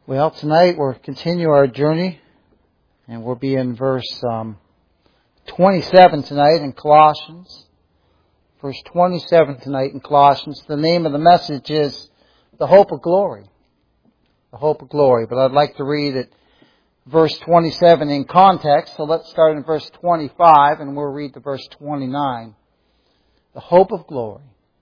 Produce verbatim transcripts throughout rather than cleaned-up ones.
Well, tonight we'll continue our journey, and we'll be in verse um, twenty-seven tonight in Colossians. Verse twenty-seven tonight in Colossians. The name of the message is The Hope of Glory. The Hope of Glory. But I'd like to read it, verse twenty-seven in context. So let's start in verse twenty-five, and we'll read to verse twenty-nine. The Hope of Glory.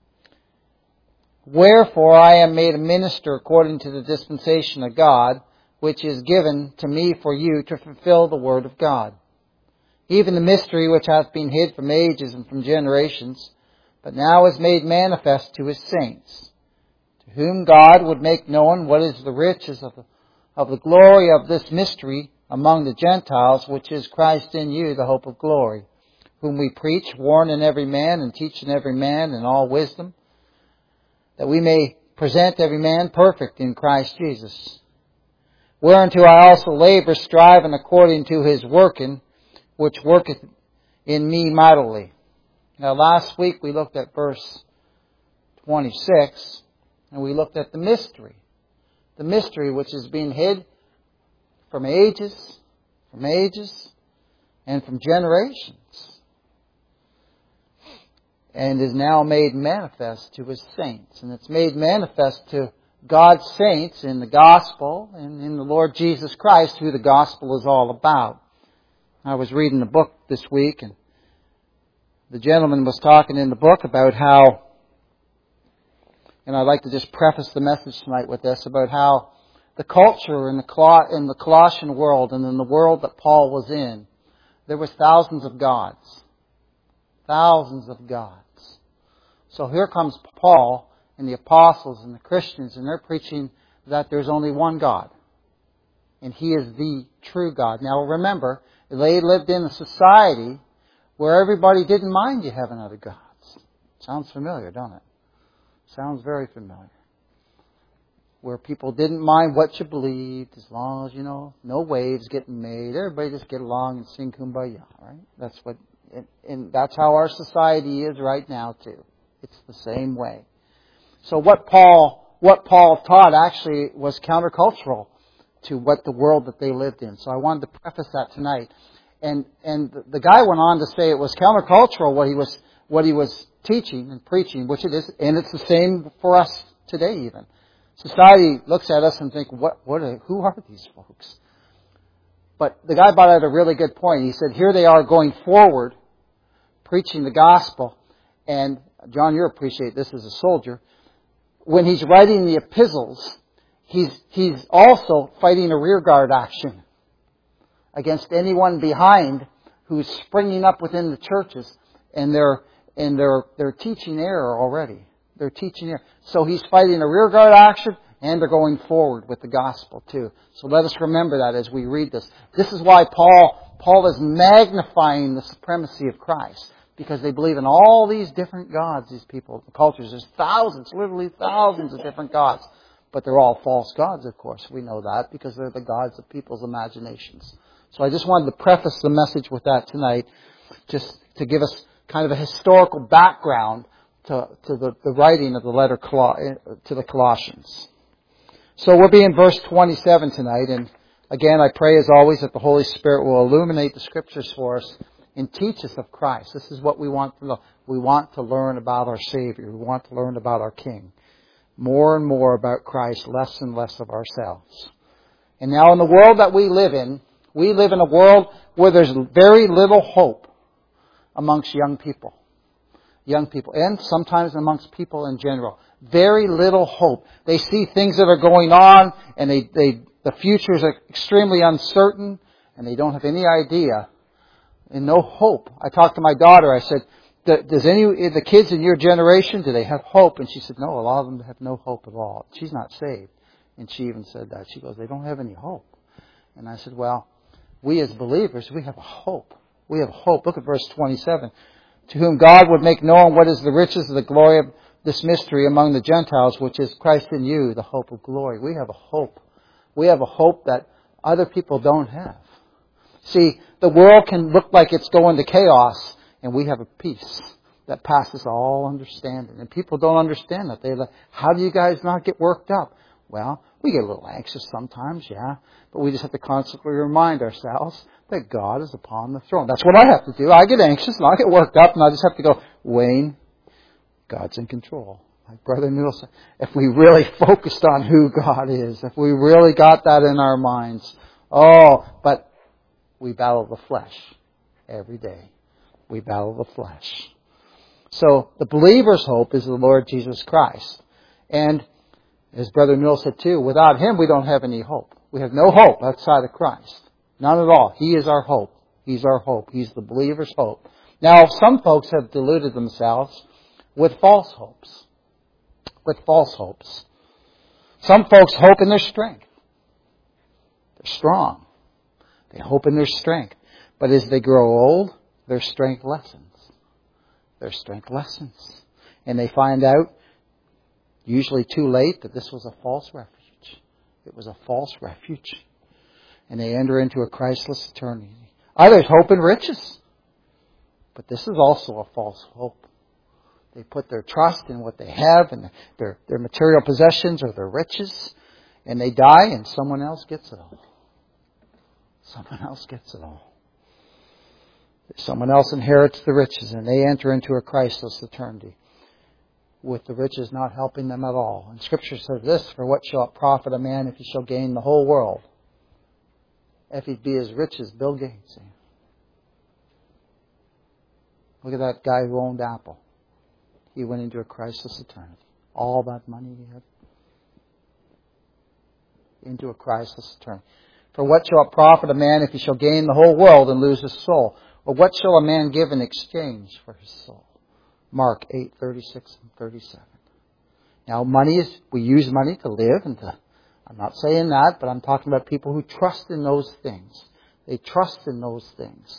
Wherefore I am made a minister according to the dispensation of God, which is given to me for you to fulfill the word of God. Even the mystery which hath been hid from ages and from generations, but now is made manifest to His saints, to whom God would make known what is the riches of the, of the glory of this mystery among the Gentiles, which is Christ in you, the hope of glory, whom we preach, warn in every man, and teach in every man in all wisdom, that we may present every man perfect in Christ Jesus. Whereunto I also labor, striving according to His working, which worketh in me mightily. Now last week we looked at verse twenty-six, and we looked at the mystery. The mystery which is being hid from ages, from ages, and from generations, and is now made manifest to His saints. And it's made manifest to God's saints in the gospel and in the Lord Jesus Christ, who the gospel is all about. I was reading a book this week, and the gentleman was talking in the book about how, and I'd like to just preface the message tonight with this, about how the culture in the, Col- in the Colossian world and in the world that Paul was in, there was thousands of gods. Thousands of gods. So here comes Paul and the apostles and the Christians, and they're preaching that there's only one God. And He is the true God. Now remember, they lived in a society where everybody didn't mind you having other gods. Sounds familiar, don't it? Sounds very familiar. Where people didn't mind what you believed, as long as, you know, no waves getting made. Everybody just get along and sing Kumbaya, right? That's what, and, and that's how our society is right now too. It's the same way. So what Paul, what Paul taught actually was countercultural to what the world that they lived in. So I wanted to preface that tonight. And, and the guy went on to say it was countercultural what he was, what he was teaching and preaching, which it is, and it's the same for us today even. Society looks at us and think, what, what are, who are these folks? But the guy brought out a really good point. He said, here they are going forward, preaching the gospel. And John, you appreciate this as a soldier. When he's writing the epistles, he's, he's also fighting a rearguard action against anyone behind who's springing up within the churches. And they're, and they're, they're teaching error already. They're teaching error. So he's fighting a rearguard action, and they're going forward with the gospel too. So let us remember that as we read this. This is why Paul, Paul is magnifying the supremacy of Christ. Because they believe in all these different gods, these people, the cultures. There's thousands, literally thousands of different gods. But they're all false gods, of course. We know that because they're the gods of people's imaginations. So I just wanted to preface the message with that tonight, just to give us kind of a historical background to, to the, the writing of the letter to the Colossians. So we'll be in verse twenty-seven tonight. And again, I pray as always that the Holy Spirit will illuminate the Scriptures for us and teach us of Christ. This is what we want to know. We want to learn about our Savior. We want to learn about our King. More and more about Christ, less and less of ourselves. And now in the world that we live in, we live in a world where there's very little hope amongst young people. Young people. And sometimes amongst people in general. Very little hope. They see things that are going on, and they, they the futures are extremely uncertain, and they don't have any idea. And no hope. I talked to my daughter. I said, does any of the kids in your generation, do they have hope? And she said, no, a lot of them have no hope at all. She's not saved. And she even said that. She goes, they don't have any hope. And I said, well, we as believers, we have a hope. We have hope. Look at verse twenty-seven. To whom God would make known what is the riches of the glory of this mystery among the Gentiles, which is Christ in you, the hope of glory. We have a hope. We have a hope that other people don't have. See, the world can look like it's going to chaos, and we have a peace that passes all understanding. And people don't understand that. They're like, how do you guys not get worked up? Well, we get a little anxious sometimes, yeah. But we just have to constantly remind ourselves that God is upon the throne. That's what I have to do. I get anxious and I get worked up and I just have to go, Wayne, God's in control. Like Brother Newell said, if we really focused on who God is, if we really got that in our minds, oh, but we battle the flesh every day. We battle the flesh. So the believer's hope is the Lord Jesus Christ. And as Brother Newell said too, without Him we don't have any hope. We have no hope outside of Christ. None at all. He is our hope. He's our hope. He's the believer's hope. Now, some folks have deluded themselves with false hopes. With false hopes. Some folks hope in their strength. They're strong. They hope in their strength. But as they grow old, their strength lessens. Their strength lessens. And they find out, usually too late, that this was a false refuge. It was a false refuge. And they enter into a Christless eternity. Others hope in riches. But this is also a false hope. They put their trust in what they have and their, their material possessions or their riches. And they die and someone else gets it all. Someone else gets it all. Someone else inherits the riches and they enter into a Christless eternity with the riches not helping them at all. And Scripture says this, for what shall it profit a man if he shall gain the whole world? If he'd be as rich as Bill Gates. Look at that guy who owned Apple. He went into a Christless eternity. All that money he had. Into a Christless eternity. For what shall it profit a man if he shall gain the whole world and lose his soul? Or what shall a man give in exchange for his soul? Mark eight, thirty-six and thirty-seven. Now money is, we use money to live and to, I'm not saying that, but I'm talking about people who trust in those things. They trust in those things.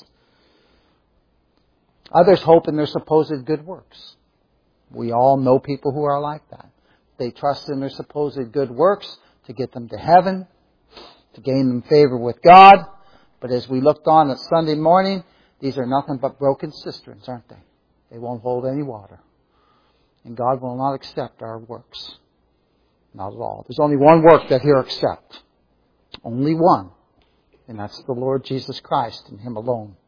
Others hope in their supposed good works. We all know people who are like that. They trust in their supposed good works to get them to heaven, to gain them favor with God. But as we looked on at Sunday morning, these are nothing but broken cisterns, aren't they? They won't hold any water. And God will not accept our works. Not at all. There's only one work that He'll accept. Only one. And that's the Lord Jesus Christ and Him alone.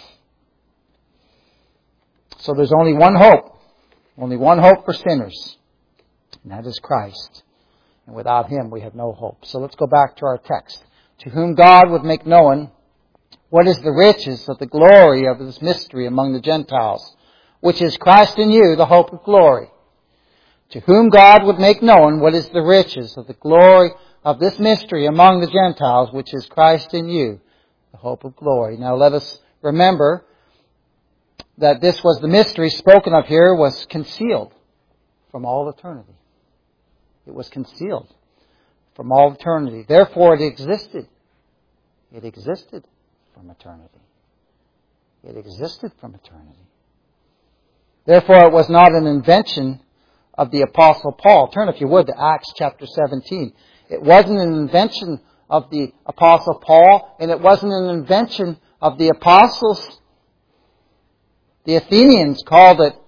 So there's only one hope. Only one hope for sinners. And that is Christ. And without Him we have no hope. So let's go back to our text. To whom God would make known what is the riches of the glory of this mystery among the Gentiles, which is Christ in you, the hope of glory. To whom God would make known what is the riches of the glory of this mystery among the Gentiles, which is Christ in you, the hope of glory. Now let us remember that this was the mystery spoken of here was concealed from all eternity. It was concealed from all eternity. Therefore it existed. It existed from eternity. It existed from eternity. Therefore it was not an invention of the Apostle Paul. Turn, if you would, to Acts chapter seventeen. It wasn't an invention of the Apostle Paul, and it wasn't an invention of the apostles. The Athenians called it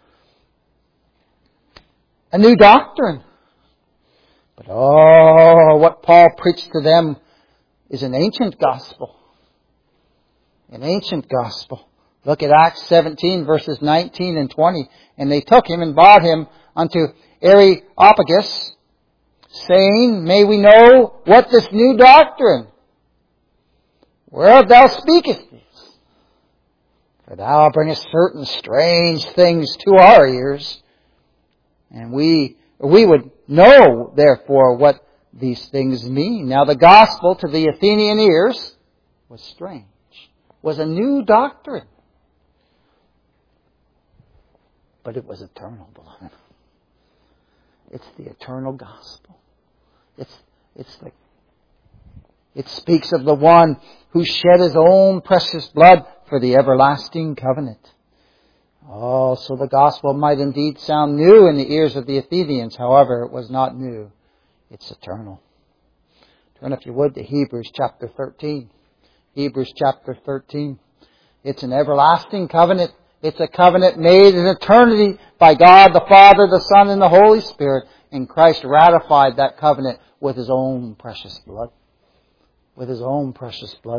a new doctrine. But oh, what Paul preached to them is an ancient gospel. An ancient gospel. Look at Acts seventeen, verses nineteen and twenty. And they took him and brought him unto Areopagus, saying, May we know what this new doctrine, whereof thou speakest this. For thou bringest certain strange things to our ears, and we we would know, therefore, what these things mean. Now the gospel to the Athenian ears was strange, was a new doctrine. But it was eternal, beloved. It's the eternal gospel. It's it's the it speaks of the one who shed His own precious blood for the everlasting covenant. Oh, so the gospel might indeed sound new in the ears of the Athenians. However, it was not new. It's eternal. Turn, if you would, to Hebrews chapter thirteen. Hebrews chapter thirteen. It's an everlasting covenant. It's a covenant made in eternity by God the Father, the Son, and the Holy Spirit. And Christ ratified that covenant with His own precious blood. With His own precious blood.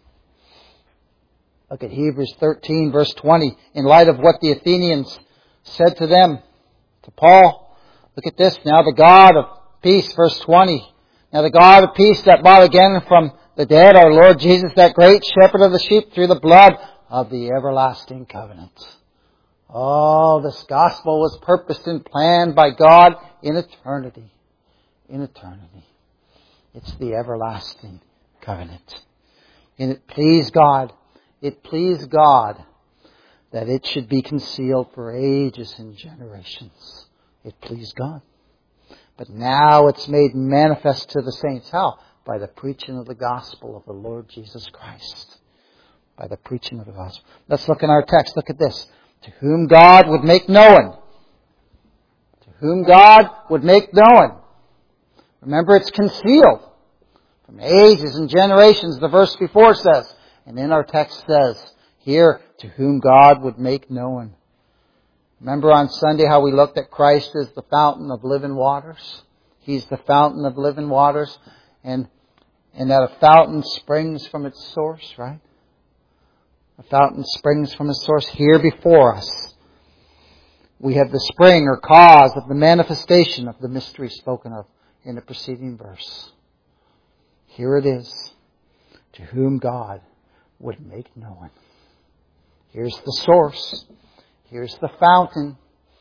Look at Hebrews thirteen, verse twenty. In light of what the Athenians said to them, to Paul, look at this. Now the God of peace, verse twenty. Now the God of peace that brought again from the dead our Lord Jesus, that great shepherd of the sheep, through the blood of the everlasting covenant. Oh, this gospel was purposed and planned by God in eternity. In eternity. It's the everlasting covenant. And it pleased God. It pleased God that it should be concealed for ages and generations. It pleased God. But now it's made manifest to the saints. How? By the preaching of the gospel of the Lord Jesus Christ. By the preaching of the gospel. Let's look in our text. Look at this. To whom God would make known. To whom God would make known. Remember, it's concealed. From ages and generations, the verse before says. And in our text says, here, to whom God would make known. Remember on Sunday how we looked at Christ as the fountain of living waters? He's the fountain of living waters. And, and that a fountain springs from its source, right? A fountain springs from its source. Here before us, we have the spring or cause of the manifestation of the mystery spoken of in the preceding verse. Here it is. To whom God would make known. Here's the source. Here's the fountain.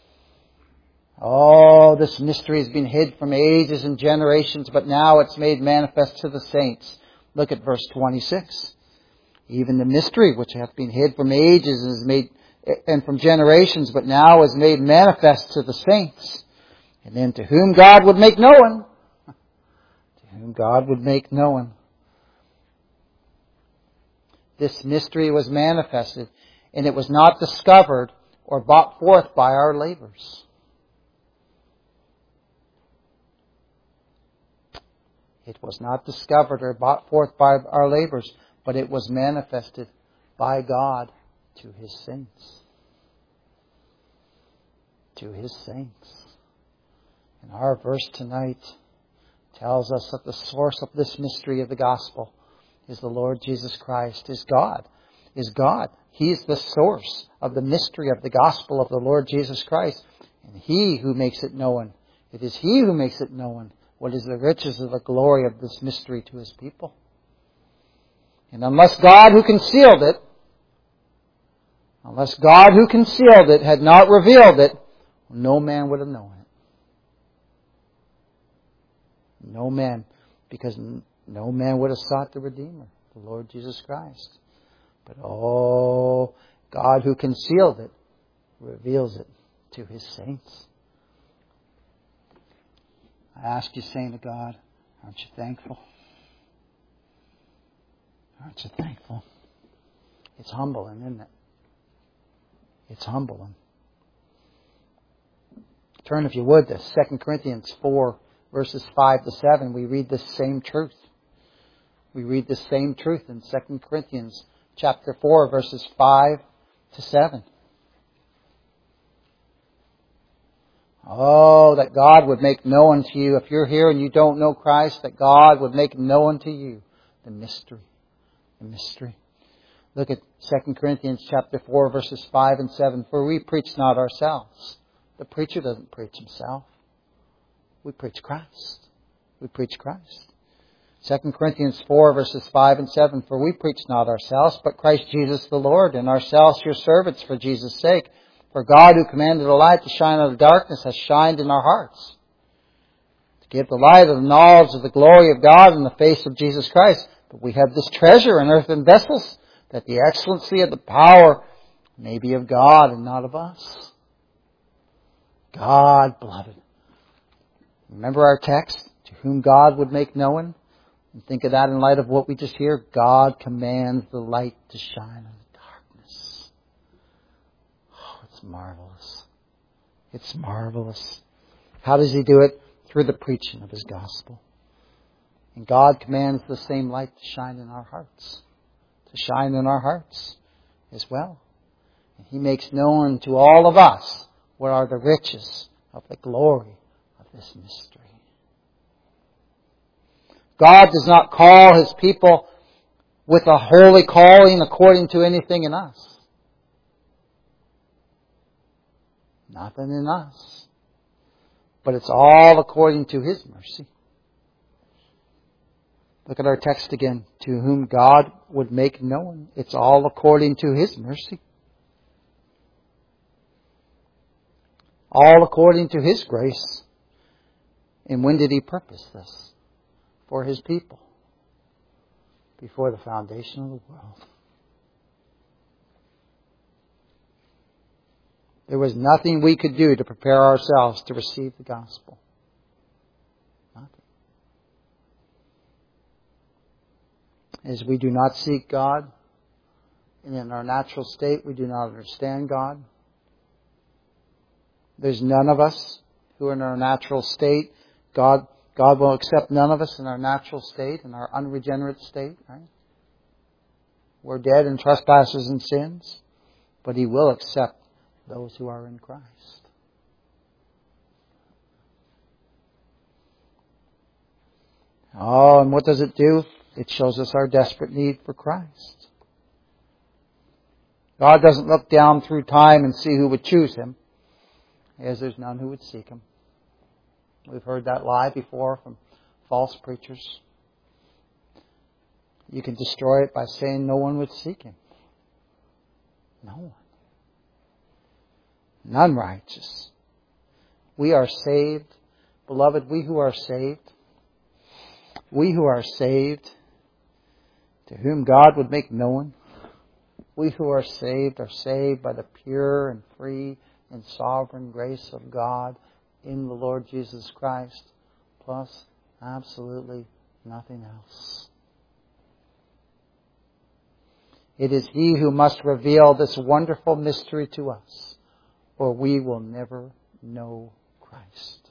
Oh, this mystery has been hid from ages and generations, but now it's made manifest to the saints. Look at verse twenty-six. Even the mystery which hath been hid from ages and is made and from generations, but now is made manifest to the saints. And then to whom God would make known. To whom God would make known. This mystery was manifested, and it was not discovered or brought forth by our labors. It was not discovered or brought forth by our labors, but it was manifested by God to His saints. To His saints. And our verse tonight tells us that the source of this mystery of the gospel is the Lord Jesus Christ, is God. Is God. He is the source of the mystery of the gospel of the Lord Jesus Christ. And He who makes it known. It is He who makes it known what is the riches of the glory of this mystery to His people. And unless God who concealed it, unless God who concealed it had not revealed it, no man would have known it. No man, because no man would have sought the Redeemer, the Lord Jesus Christ. But oh, God who concealed it reveals it to His saints. I ask you, saint of God, aren't you thankful? Aren't you thankful? It's humbling, isn't it? It's humbling. Turn, if you would, to Second Corinthians four, verses five to seven. We read this same truth. We read this same truth in Second Corinthians chapter four, verses five to seven. Oh, that God would make known to you, if you're here and you don't know Christ, that God would make known to you the mystery. The mystery. Look at Second Corinthians chapter four, verses five and seven. For we preach not ourselves. The preacher doesn't preach himself. We preach Christ. We preach Christ. Second Corinthians four, verses five and seven. For we preach not ourselves, but Christ Jesus the Lord, and ourselves your servants for Jesus' sake. For God, who commanded the light to shine out of darkness, has shined in our hearts, to give the light of the knowledge of the glory of God in the face of Jesus Christ. But we have this treasure in earthen vessels, that the excellency of the power may be of God and not of us. God, beloved. Remember our text, to whom God would make known? And think of that in light of what we just hear. God commands the light to shine in the darkness. Oh, it's marvelous. It's marvelous. How does He do it? Through the preaching of His gospel. And God commands the same light to shine in our hearts. To shine in our hearts as well. And He makes known to all of us what are the riches of the glory of this mystery. God does not call His people with a holy calling according to anything in us. Nothing in us. But it's all according to His mercy. Look at our text again. To whom God would make known. It's all according to His mercy. All according to His grace. And when did He purpose this? For His people. Before the foundation of the world. There was nothing we could do to prepare ourselves to receive the gospel. Nothing. As we do not seek God, and in our natural state we do not understand God. There's none of us who are in our natural state. God, God will accept none of us in our natural state, in our unregenerate state. Right? We're dead in trespasses and sins, but He will accept those who are in Christ. Oh, and what does it do? It shows us our desperate need for Christ. God doesn't look down through time and see who would choose Him, as there's none who would seek Him. We've heard that lie before from false preachers. You can destroy it by saying no one would seek Him. No one. None righteous. We are saved. Beloved, we who are saved, we who are saved, to whom God would make known, we who are saved are saved by the pure and free and sovereign grace of God in the Lord Jesus Christ, plus absolutely nothing else. It is He who must reveal this wonderful mystery to us, or we will never know Christ.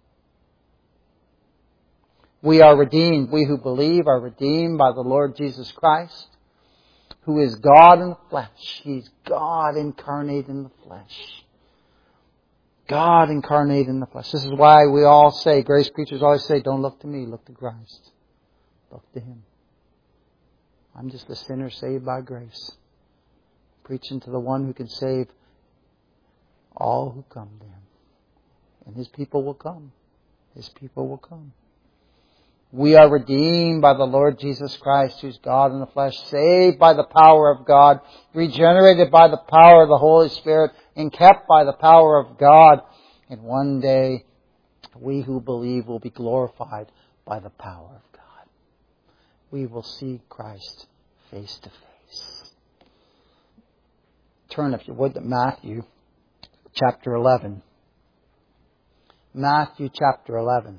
We are redeemed. We who believe are redeemed by the Lord Jesus Christ, who is God in the flesh. He's God incarnate in the flesh. God incarnate in the flesh. This is why we all say, grace preachers always say, don't look to me, look to Christ. Look to Him. I'm just a sinner saved by grace. Preaching to the one who can save all who come to Him. And His people will come. His people will come. We are redeemed by the Lord Jesus Christ, who's God in the flesh, saved by the power of God, regenerated by the power of the Holy Spirit, and kept by the power of God. And one day, we who believe will be glorified by the power of God. We will see Christ face to face. Turn, if you would, to Matthew chapter eleven. Matthew chapter eleven.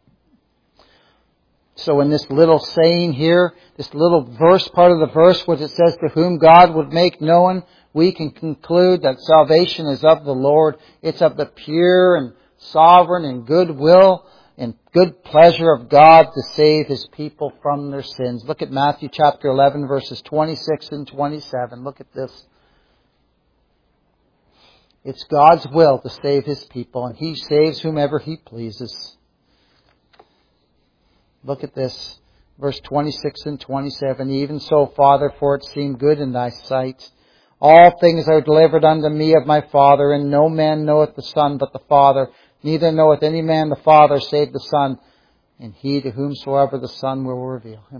So in this little saying here, this little verse, part of the verse, which it says, to whom God would make known, we can conclude that salvation is of the Lord. It's of the pure and sovereign and good will and good pleasure of God to save His people from their sins. Look at Matthew chapter eleven, verses twenty-six and twenty-seven. Look at this. It's God's will to save His people, and He saves whomever He pleases. Look at this, verse twenty-six and twenty-seven. Even so, Father, for it seemed good in Thy sight. All things are delivered unto me of my Father, and no man knoweth the Son but the Father. Neither knoweth any man the Father save the Son, and he to whomsoever the Son will reveal Him.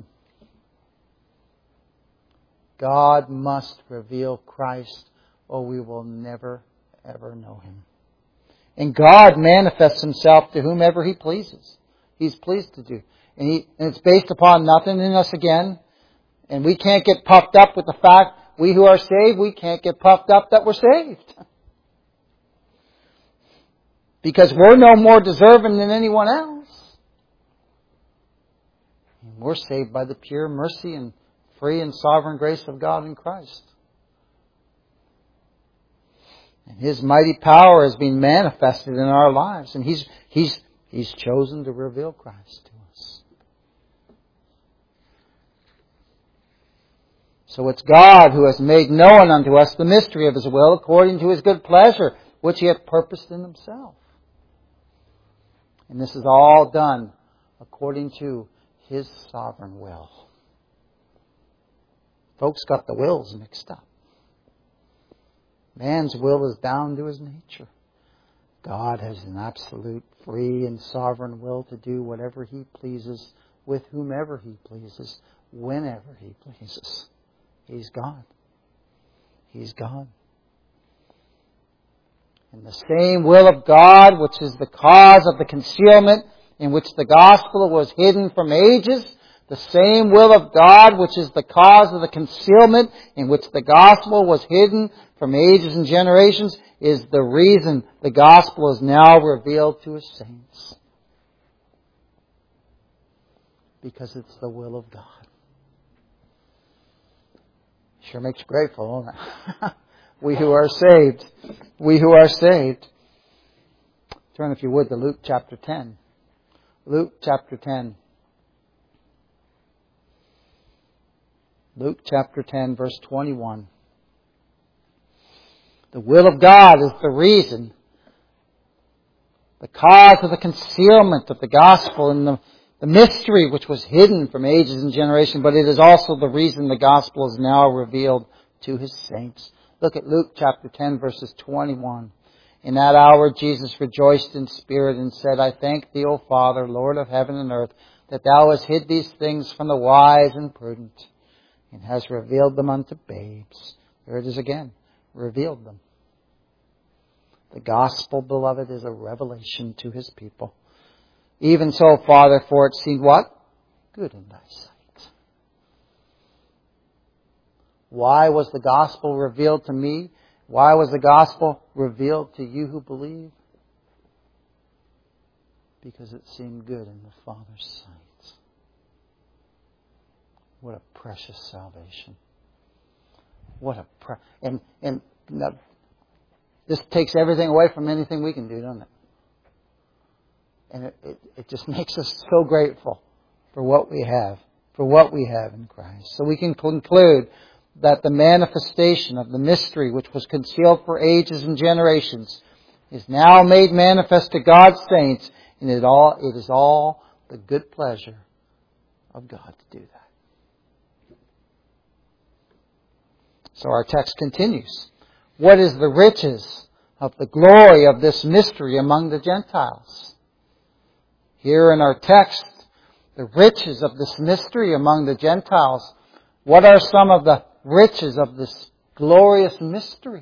God must reveal Christ, or we will never, ever know Him. And God manifests Himself to whomever He pleases. He's pleased to do. And, he, and it's based upon nothing in us again. And we can't get puffed up with the fact, we who are saved, we can't get puffed up that we're saved. Because we're no more deserving than anyone else. And we're saved by the pure mercy and free and sovereign grace of God in Christ. And His mighty power has been manifested in our lives. And He's, He's, He's chosen to reveal Christ to us. So it's God who has made known unto us the mystery of His will according to His good pleasure, which He hath purposed in Himself. And this is all done according to His sovereign will. Folks got the wills mixed up. Man's will is down to his nature. God has an absolute free and sovereign will to do whatever He pleases with whomever He pleases, whenever He pleases. He's God. He's God. And the same will of God, which is the cause of the concealment in which the gospel was hidden from ages, the same will of God, which is the cause of the concealment in which the gospel was hidden from ages and generations, is the reason the gospel is now revealed to His saints. Because it's the will of God. Sure makes you grateful, doesn't it? We who are saved. We who are saved. Turn, if you would, to Luke chapter ten. Luke chapter ten. Luke chapter ten, verse twenty-one. The will of God is the reason, the cause of the concealment of the gospel and the, the mystery which was hidden from ages and generations, but it is also the reason the gospel is now revealed to His saints. Look at Luke chapter ten, verses twenty-one. In that hour Jesus rejoiced in spirit and said, I thank Thee, O Father, Lord of heaven and earth, that Thou hast hid these things from the wise and prudent, and hast revealed them unto babes. There it is again. Revealed them. The gospel, beloved, is a revelation to His people. Even so, Father, for it seemed what? Good in Thy sight. Why was the gospel revealed to me? Why was the gospel revealed to you who believe? Because it seemed good in the Father's sight. What a precious salvation. What a pre- and and now, this takes everything away from anything we can do, doesn't it? And it, it, it just makes us so grateful for what we have, for what we have in Christ. So we can conclude that the manifestation of the mystery which was concealed for ages and generations is now made manifest to God's saints, and it all it is all the good pleasure of God to do that. So our text continues. What is the riches of the glory of this mystery among the Gentiles? Here in our text, the riches of this mystery among the Gentiles. What are some of the riches of this glorious mystery?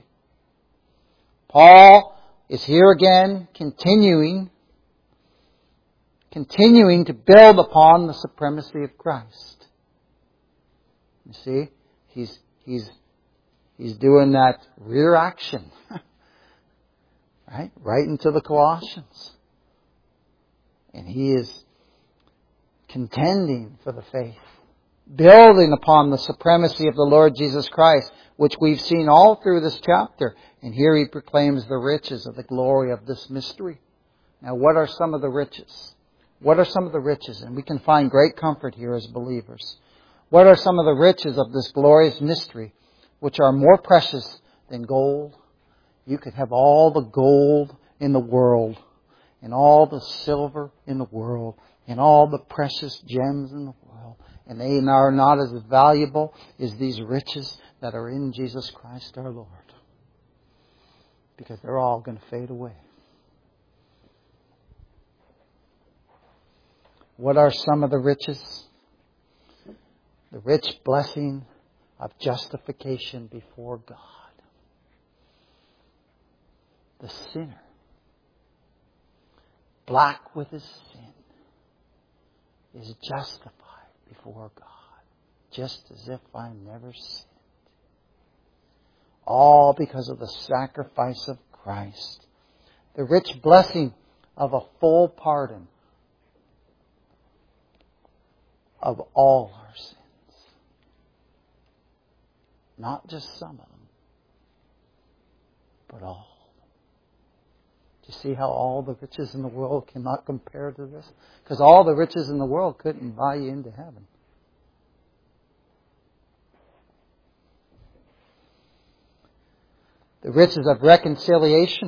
Paul is here again continuing, continuing to build upon the supremacy of Christ. You see, he's he's he's doing that rear action, right, right into the Colossians, and he is contending for the faith, building upon the supremacy of the Lord Jesus Christ, which we've seen all through this chapter. And here he proclaims the riches of the glory of this mystery. Now, what are some of the riches? What are some of the riches? And we can find great comfort here as believers. What are some of the riches of this glorious mystery, which are more precious than gold? You could have all the gold in the world, and all the silver in the world, and all the precious gems in the world, and they are not as valuable as these riches that are in Jesus Christ our Lord. Because they're all going to fade away. What are some of the riches? The rich blessing of justification before God. The sinner, black with his sin, is justified before God, just as if I never sinned. All because of the sacrifice of Christ. The rich blessing of a full pardon of all our sins. Not just some of them, but all. Do you see how all the riches in the world cannot compare to this? Because all the riches in the world couldn't buy you into heaven. The riches of reconciliation,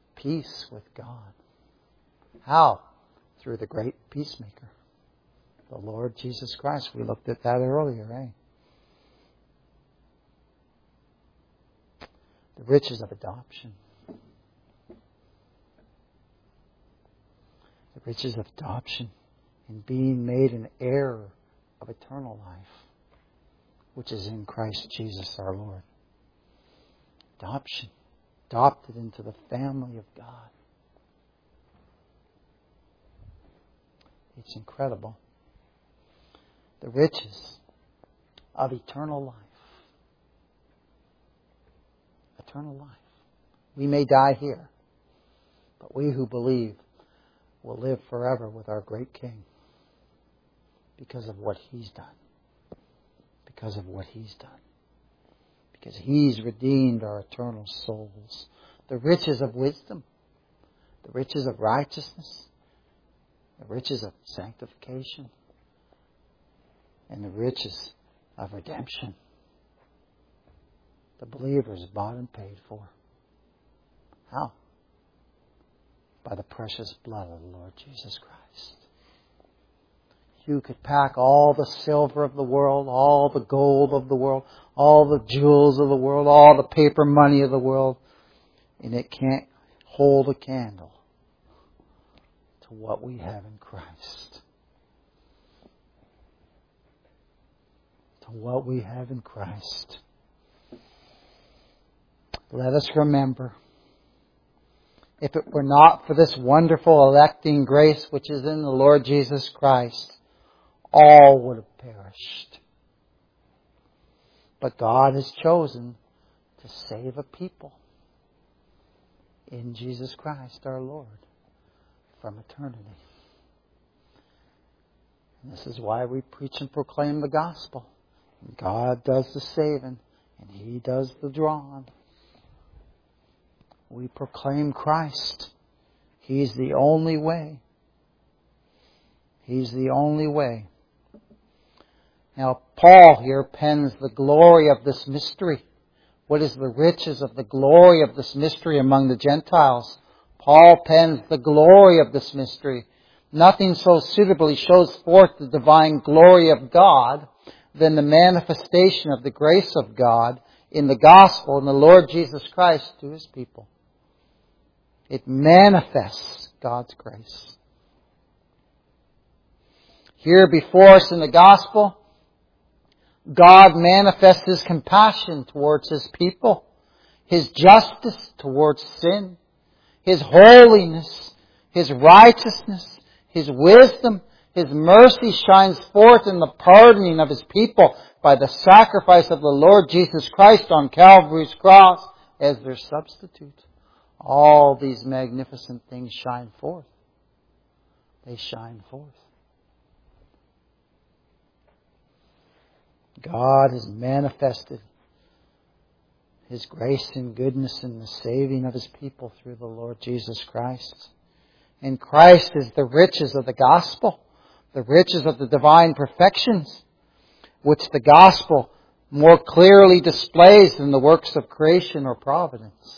peace with God. How? Through the great peacemaker, The Lord Jesus Christ. We looked at that earlier, eh? The riches of adoption. The riches of adoption and being made an heir of eternal life, which is in Christ Jesus our Lord. Adoption. Adopted into the family of God. It's incredible. The riches of eternal life. Eternal life. We may die here, but we who believe will live forever with our great King because of what He's done. Because of what He's done. Because He's redeemed our eternal souls. The riches of wisdom. The riches of righteousness. The riches of sanctification. And the riches of redemption. The believer is bought and paid for. How? By the precious blood of the Lord Jesus Christ. You could pack all the silver of the world, all the gold of the world, all the jewels of the world, all the paper money of the world, and it can't hold a candle to what we have in Christ. To what we have in Christ. Let us remember, if it were not for this wonderful electing grace which is in the Lord Jesus Christ, all would have perished. But God has chosen to save a people in Jesus Christ our Lord from eternity. And this is why we preach and proclaim the gospel. And God does the saving and He does the drawing. We proclaim Christ. He's the only way. He's the only way. Now, Paul here pens the glory of this mystery. What is the riches of the glory of this mystery among the Gentiles? Paul pens the glory of this mystery. Nothing so suitably shows forth the divine glory of God than the manifestation of the grace of God in the gospel and the Lord Jesus Christ to His people. It manifests God's grace. Here before us in the gospel, God manifests His compassion towards His people, His justice towards sin, His holiness, His righteousness, His wisdom, His mercy shines forth in the pardoning of His people by the sacrifice of the Lord Jesus Christ on Calvary's cross as their substitute. All these magnificent things shine forth. They shine forth. God has manifested His grace and goodness in the saving of His people through the Lord Jesus Christ. And Christ is the riches of the gospel, the riches of the divine perfections, which the gospel more clearly displays than the works of creation or providence.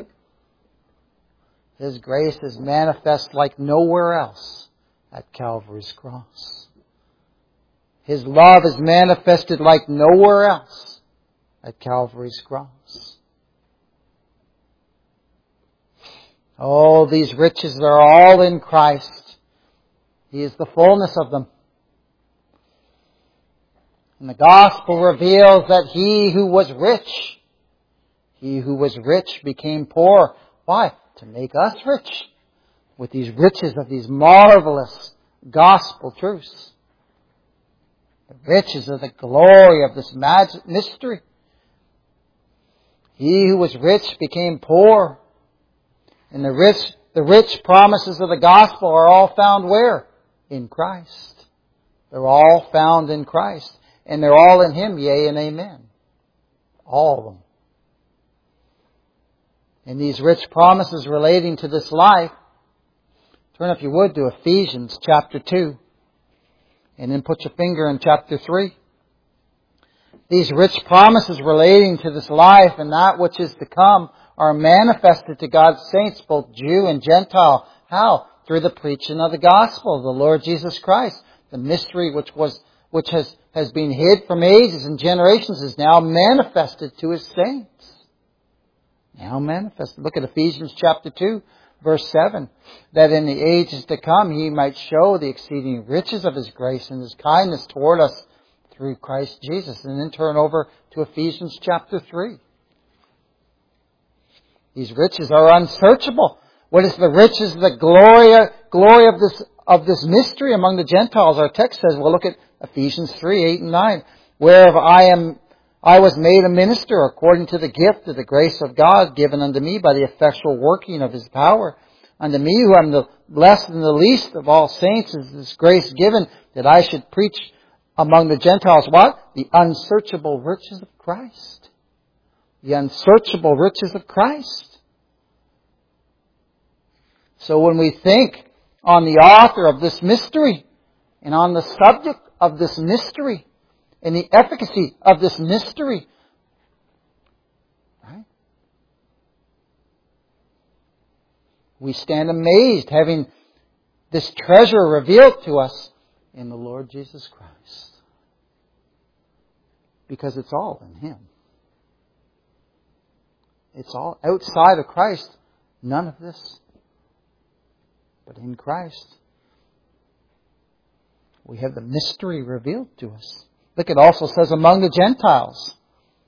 His grace is manifest like nowhere else at Calvary's cross. His love is manifested like nowhere else at Calvary's cross. Oh, these riches are all in Christ. He is the fullness of them. And the gospel reveals that He who was rich, He who was rich became poor. Why? To make us rich with these riches of these marvelous gospel truths. The riches of the glory of this magic mystery. He who was rich became poor. And the rich, the rich promises of the gospel are all found where? In Christ. They're all found in Christ. And they're all in Him, yea and amen. All of them. And these rich promises relating to this life, turn if you would to Ephesians chapter two. And then put your finger in chapter three. These rich promises relating to this life and that which is to come are manifested to God's saints, both Jew and Gentile. How? Through the preaching of the gospel of the Lord Jesus Christ. the mystery which was which has, has been hid from ages and generations is now manifested to His saints. Now manifested. Look at Ephesians chapter two, verse seven. That in the ages to come He might show the exceeding riches of His grace and His kindness toward us through Christ Jesus. And then turn over to Ephesians chapter three. These riches are unsearchable. What is the riches, the glory, glory of this of this mystery among the Gentiles? Our text says, well, look at Ephesians three, eight and nine. Whereof I am, I was made a minister according to the gift of the grace of God given unto me by the effectual working of His power. Unto me, who am the less than the least of all saints, is this grace given that I should preach among the Gentiles what? The unsearchable riches of Christ. The unsearchable riches of Christ. So when we think on the author of this mystery and on the subject of this mystery and the efficacy of this mystery, right? We stand amazed having this treasure revealed to us in the Lord Jesus Christ. Because it's all in Him. It's all outside of Christ. None of this. But in Christ, we have the mystery revealed to us. Look, it also says among the Gentiles.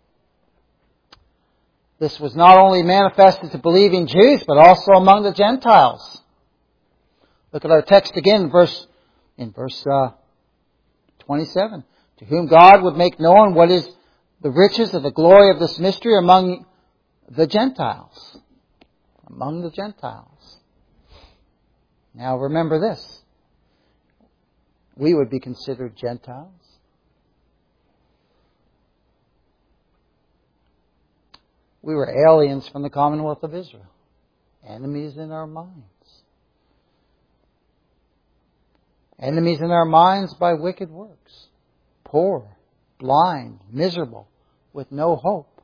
This was not only manifested to believing Jews, but also among the Gentiles. Look at our text again, verse in verse uh, twenty-seven. To whom God would make known what is the riches of the glory of this mystery among the Gentiles. Among the Gentiles. Now remember this. We would be considered Gentiles. We were aliens from the Commonwealth of Israel. Enemies in our minds. Enemies in our minds by wicked works. Poor, blind, miserable, with no hope.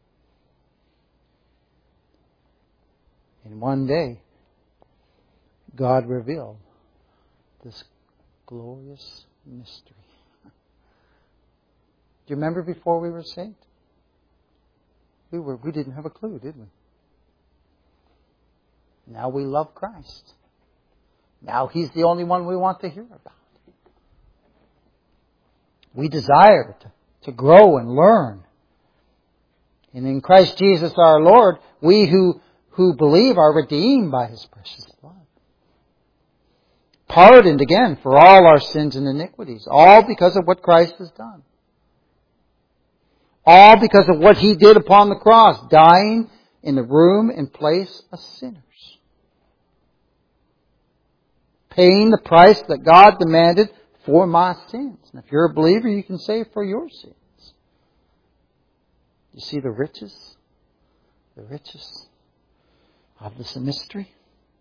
And one day, God revealed this glorious mystery. Do you remember before we were saved? We were we didn't have a clue, did we? Now we love Christ. Now He's the only one we want to hear about. We desire to, to grow and learn. And in Christ Jesus our Lord, we who, who believe are redeemed by His precious blood. Pardoned again for all our sins and iniquities. All because of what Christ has done. All because of what He did upon the cross. Dying in the room and place of sinners. Paying the price that God demanded for my sins. And if you're a believer, you can say for your sins. You see the riches? The riches of this mystery?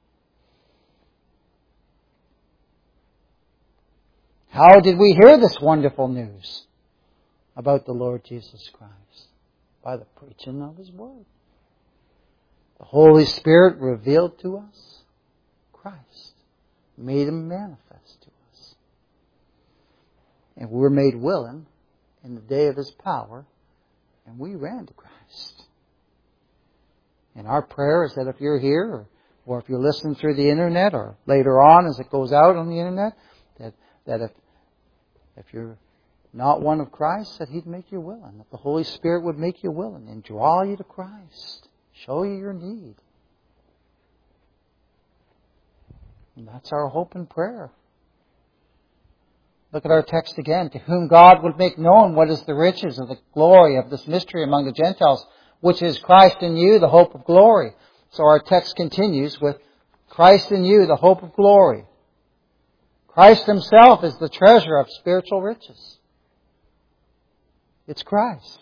How did we hear this wonderful news about the Lord Jesus Christ? By the preaching of His Word. The Holy Spirit revealed to us Christ. Made Him manifest to us. And we were made willing in the day of His power, and we ran to Christ. And our prayer is that if you're here, or, or if you're listening through the internet, or later on as it goes out on the internet, that, that if, if you're not one of Christ, that He'd make you willing. That the Holy Spirit would make you willing and draw you to Christ. Show you your need. And that's our hope and prayer. Look at our text again. To whom God would make known what is the riches of the glory of this mystery among the Gentiles, which is Christ in you, the hope of glory. So our text continues with Christ in you, the hope of glory. Christ Himself is the treasure of spiritual riches. It's Christ.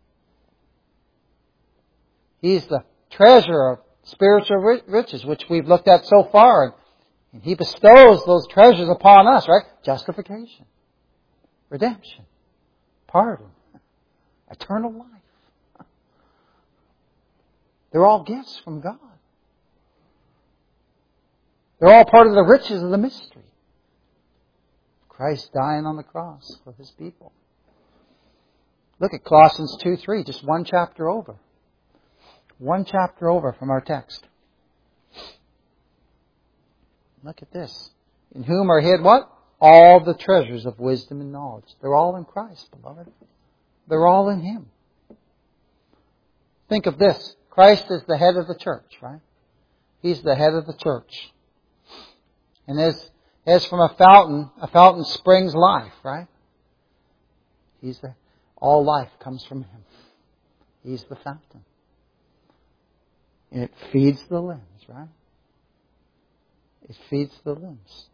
He's the treasure of spiritual riches, which we've looked at so far. And He bestows those treasures upon us, right? Justification, redemption, pardon, eternal life. They're all gifts from God. They're all part of the riches of the mystery. Christ dying on the cross for His people. Look at Colossians two three, just one chapter over. One chapter over from our text. Look at this. In whom are hid what? All the treasures of wisdom and knowledge. They're all in Christ, beloved. They're all in Him. Think of this. Christ is the head of the church, right? He's the head of the church. And as, as from a fountain, a fountain springs life, right? He's the, all life comes from Him. He's the fountain. And it feeds the limbs, right? It feeds the limbs.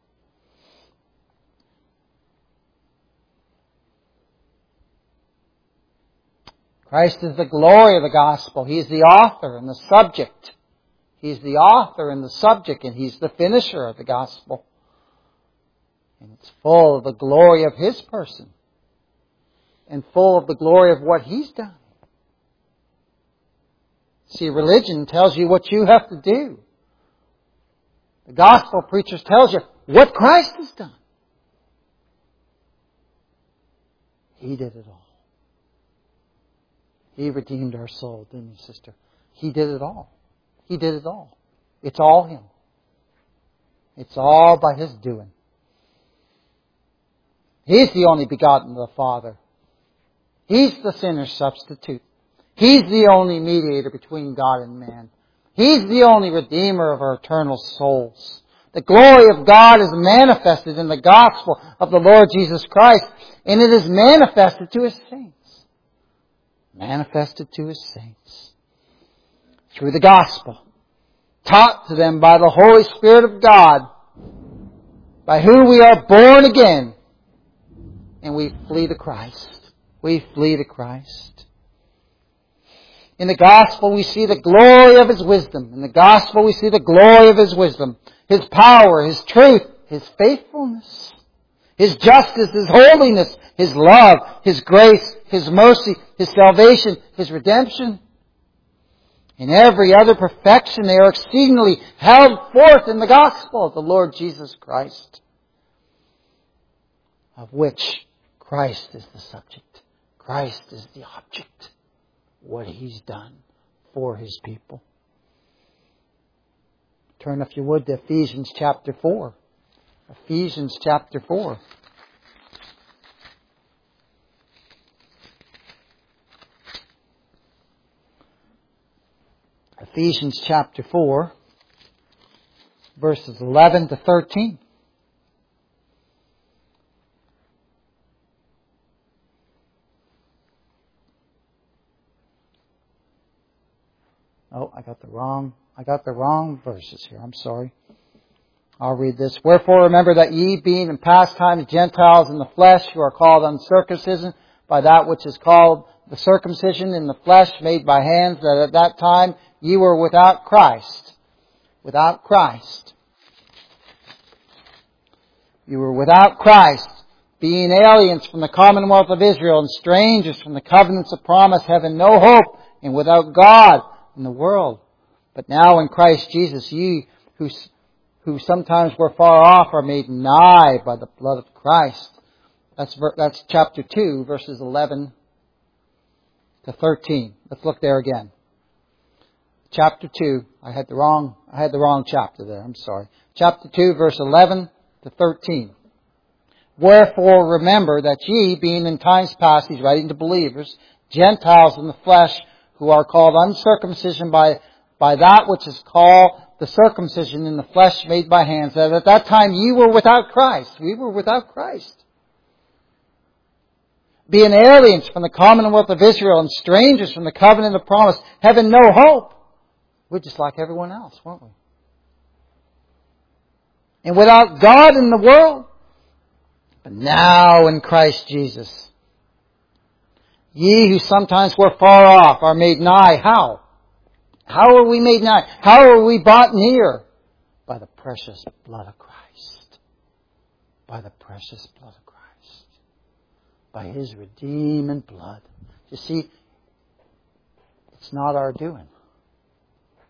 Christ is the glory of the gospel. He's the author and the subject. He's the author and the subject, and He's the finisher of the gospel. And it's full of the glory of His person. And full of the glory of what He's done. See, religion tells you what you have to do. The gospel preachers tells you what Christ has done. He did it all. He redeemed our soul, didn't He, sister? He did it all. He did it all. It's all Him. It's all by His doing. He's the only begotten of the Father. He's the sinner's substitute. He's the only mediator between God and man. He's the only redeemer of our eternal souls. The glory of God is manifested in the gospel of the Lord Jesus Christ, and it is manifested to His saints. Manifested to His saints. Through the gospel. Taught to them by the Holy Spirit of God, by whom we are born again. And we flee to Christ. We flee to Christ. In the gospel we see the glory of His wisdom. In the gospel we see the glory of His wisdom. His power, His truth, His faithfulness. His justice, His holiness, His love, His grace, His mercy, His salvation, His redemption. In every other perfection they are exceedingly held forth in the gospel of the Lord Jesus Christ. Of which Christ is the subject. Christ is the object. What He's done for His people. Turn, if you would, to Ephesians chapter four. Ephesians chapter four. Ephesians chapter four, verses eleven to thirteen. Oh, I got the wrong, I got the wrong verses here. I'm sorry. I'll read this. Wherefore remember that ye, being in past times Gentiles in the flesh, who are called uncircumcision by that which is called the circumcision in the flesh made by hands, that at that time ye were without Christ. Without Christ. You were without Christ, being aliens from the commonwealth of Israel and strangers from the covenants of promise, having no hope and without God in the world. But now in Christ Jesus, ye who, who sometimes were far off are made nigh by the blood of Christ. That's, that's chapter two, verses eleven to thirteen. Let's look there again. Chapter two. I had the wrong, I had the wrong chapter there. I'm sorry. Chapter two, verse eleven to thirteen. Wherefore remember that ye, being in times past, he's writing to believers, Gentiles in the flesh, who are called uncircumcision by, by that which is called the circumcision in the flesh made by hands, that at that time ye were without Christ. We were without Christ. Being aliens from the commonwealth of Israel and strangers from the covenant of promise, having no hope. We're just like everyone else, weren't we? And without God in the world. But now in Christ Jesus, ye who sometimes were far off are made nigh. How? How are we made nigh? How are we brought near? By the precious blood of Christ. By the precious blood of Christ. By His redeeming blood. You see, it's not our doing.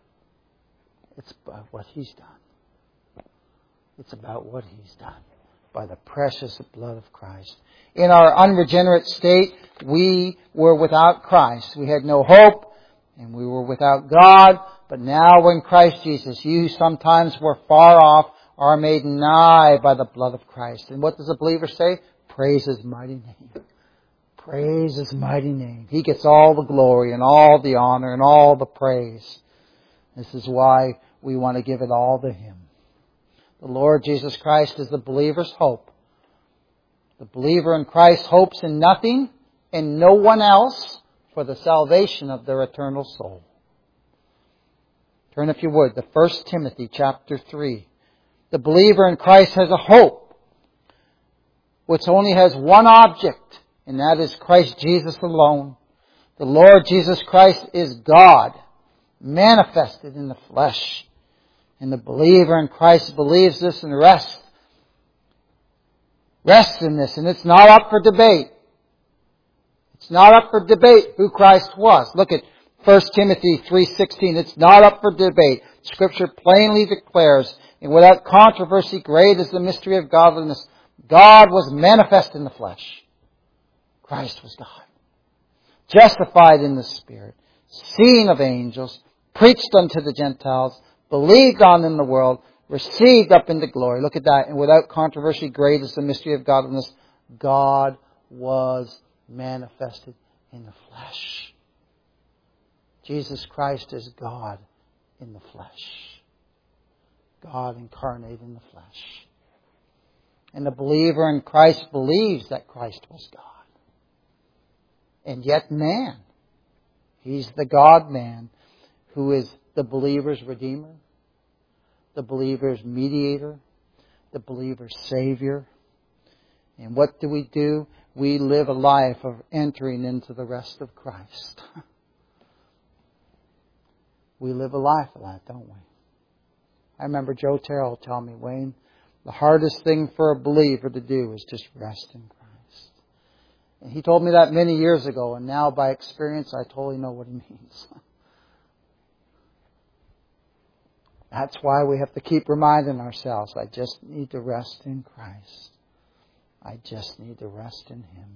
It's about what He's done. It's about what He's done. by the precious blood of Christ. In our unregenerate state, we were without Christ. We had no hope, and we were without God. But now in Christ Jesus, you sometimes were far off, are made nigh by the blood of Christ. And what does the believer say? Praise His mighty name. Praise His mighty name. He gets all the glory and all the honor and all the praise. This is why we want to give it all to Him. The Lord Jesus Christ is the believer's hope. The believer in Christ hopes in nothing and no one else for the salvation of their eternal soul. Turn, if you would, to First Timothy chapter three. The believer in Christ has a hope which only has one object, and that is Christ Jesus alone. The Lord Jesus Christ is God, manifested in the flesh. And the believer in Christ believes this and rests. Rests in this. And it's not up for debate. It's not up for debate who Christ was. Look at First Timothy three sixteen. It's not up for debate. Scripture plainly declares, and without controversy, great is the mystery of godliness. God was manifest in the flesh. Christ was God. Justified in the Spirit. Seen of angels. Preached unto the Gentiles. Believed on in the world, received up into glory. Look at that. And without controversy, great is the mystery of godliness. God was manifested in the flesh. Jesus Christ is God in the flesh. God incarnate in the flesh. And the believer in Christ believes that Christ was God. And yet man. He's the God-man who is the believer's Redeemer, the believer's mediator, the believer's Savior. And what do we do? We live a life of entering into the rest of Christ. We live a life of that, don't we? I remember Joe Terrell telling me, Wayne, the hardest thing for a believer to do is just rest in Christ. And he told me that many years ago, and now by experience I totally know what he means. That's why we have to keep reminding ourselves, I just need to rest in Christ. I just need to rest in Him.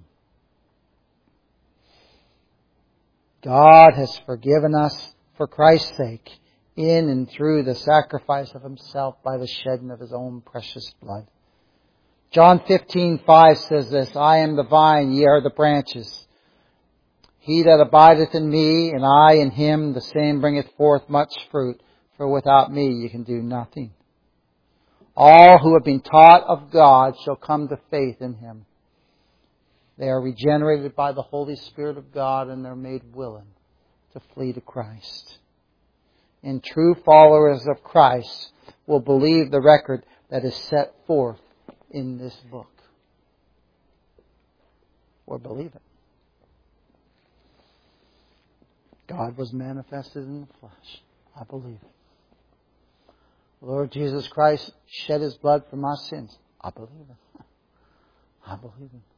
God has forgiven us for Christ's sake in and through the sacrifice of Himself by the shedding of His own precious blood. John fifteen five says this, I am the vine, ye are the branches. He that abideth in me, and I in him, the same bringeth forth much fruit. For without me you can do nothing. All who have been taught of God shall come to faith in Him. They are regenerated by the Holy Spirit of God, and they're made willing to flee to Christ. And true followers of Christ will believe the record that is set forth in this book. Or believe it. God was manifested in the flesh. I believe it. Lord Jesus Christ shed His blood for my sins. I believe it. I believe it.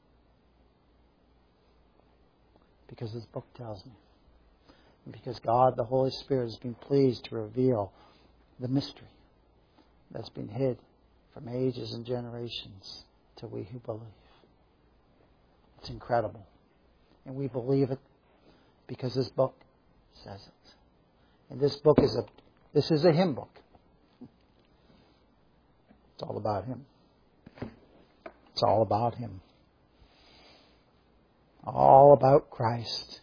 Because His book tells me. And because God, the Holy Spirit, has been pleased to reveal the mystery that's been hid from ages and generations to we who believe. It's incredible. And we believe it because this book says it. And this book is a this is a hymn book. It's all about Him. It's all about Him. All about Christ.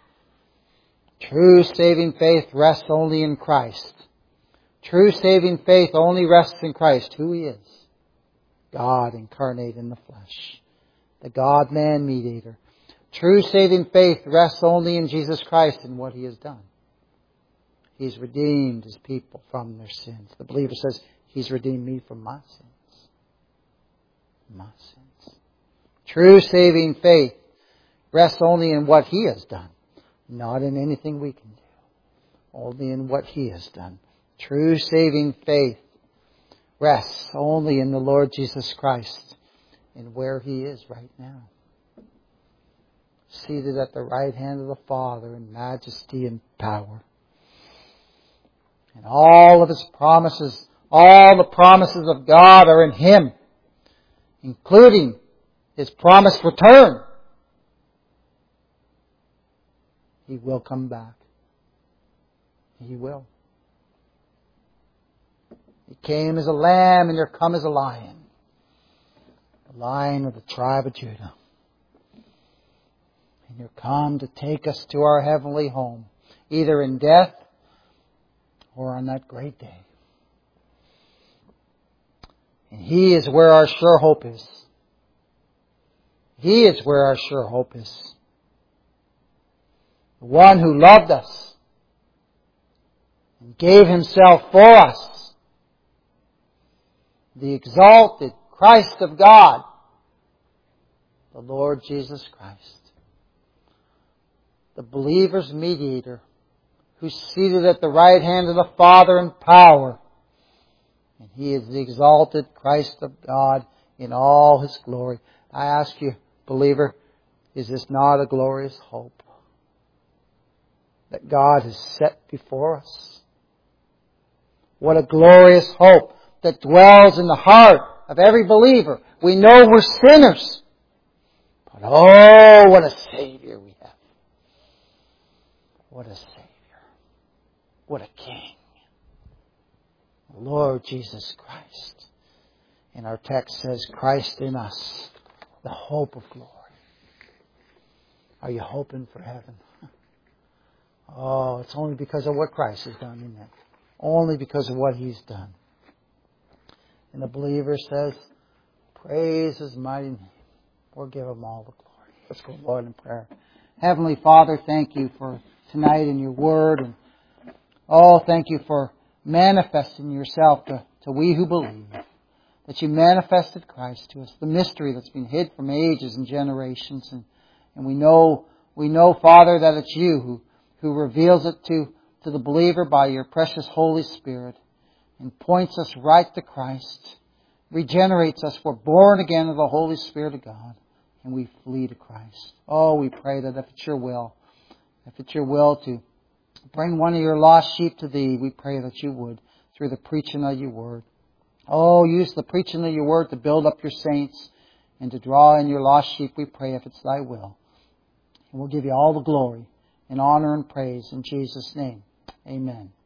True saving faith rests only in Christ. True saving faith only rests in Christ, who He is. God incarnate in the flesh. The God-man mediator. True saving faith rests only in Jesus Christ and what He has done. He's redeemed His people from their sins. The believer says, He's redeemed me from my sins. My sins. True saving faith rests only in what He has done. Not in anything we can do. Only in what He has done. True saving faith rests only in the Lord Jesus Christ and where He is right now. Seated at the right hand of the Father in majesty and power. And all of His promises, all the promises of God are in Him. including His promised return, He will come back. He will. He came as a lamb, and you're come as a lion. The lion of the tribe of Judah. And you're come to take us to our heavenly home, either in death or on that great day. And He is where our sure hope is. He is where our sure hope is. The one who loved us and gave Himself for us. The exalted Christ of God, the Lord Jesus Christ. The believer's mediator, who's seated at the right hand of the Father in power. And He is the exalted Christ of God in all His glory. I ask you, believer, is this not a glorious hope that God has set before us? What a glorious hope that dwells in the heart of every believer. We know we're sinners, but oh, what a Savior we have. What a Savior. What a King. Lord Jesus Christ. And our text says, Christ in us, the hope of glory. Are you hoping for heaven? Oh, it's only because of what Christ has done, isn't it? Only because of what He's done. And the believer says, praise His mighty name. We'll give Him all the glory. Let's go, Lord, in prayer. Heavenly Father, thank You for tonight in Your Word. And oh, thank You for manifesting Yourself to, to we who believe. That You manifested Christ to us. The mystery that's been hid from ages and generations. And, and we know, we know, Father, that it's You who, who reveals it to, to the believer by Your precious Holy Spirit. And points us right to Christ. Regenerates us. We're born again of the Holy Spirit of God. And we flee to Christ. Oh, we pray that if it's Your will, if it's Your will to bring one of Your lost sheep to Thee, we pray that You would through the preaching of Your Word. Oh, use the preaching of Your Word to build up Your saints and to draw in Your lost sheep, we pray, if it's Thy will. And we'll give You all the glory and honor and praise in Jesus' name. Amen.